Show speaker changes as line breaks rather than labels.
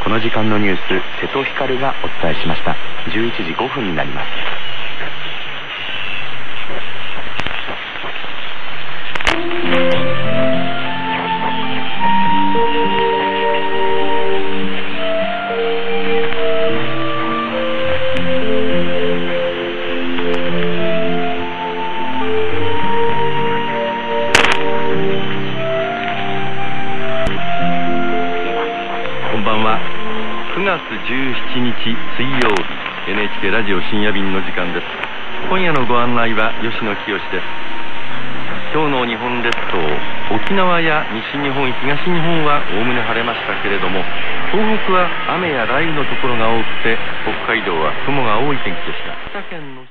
この時間のニュース、瀬戸光がお伝えしました。11時5分になります。
9月17日水曜日、 NHK ラジオ深夜便の時間です。今夜のご案内は吉野清です。今日の日本列島、沖縄や西日本、東日本はおおむね晴れましたけれども、東北は雨や雷雨のところが多くて、北海道は雲が多い天気でした。北県の